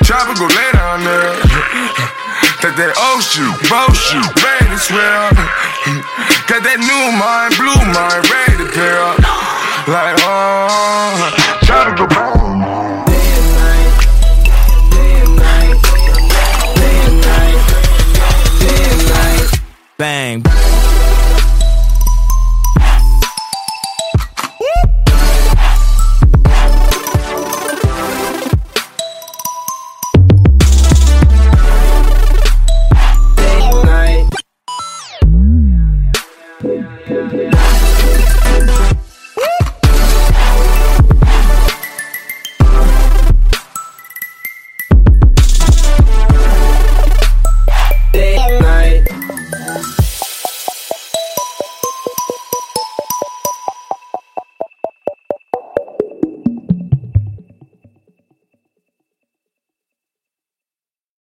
chopper, go lay down there. Got that old shoe, bow shoe, ready to swear. Got that new mind, blue mind, ready to pair up. Like, oh.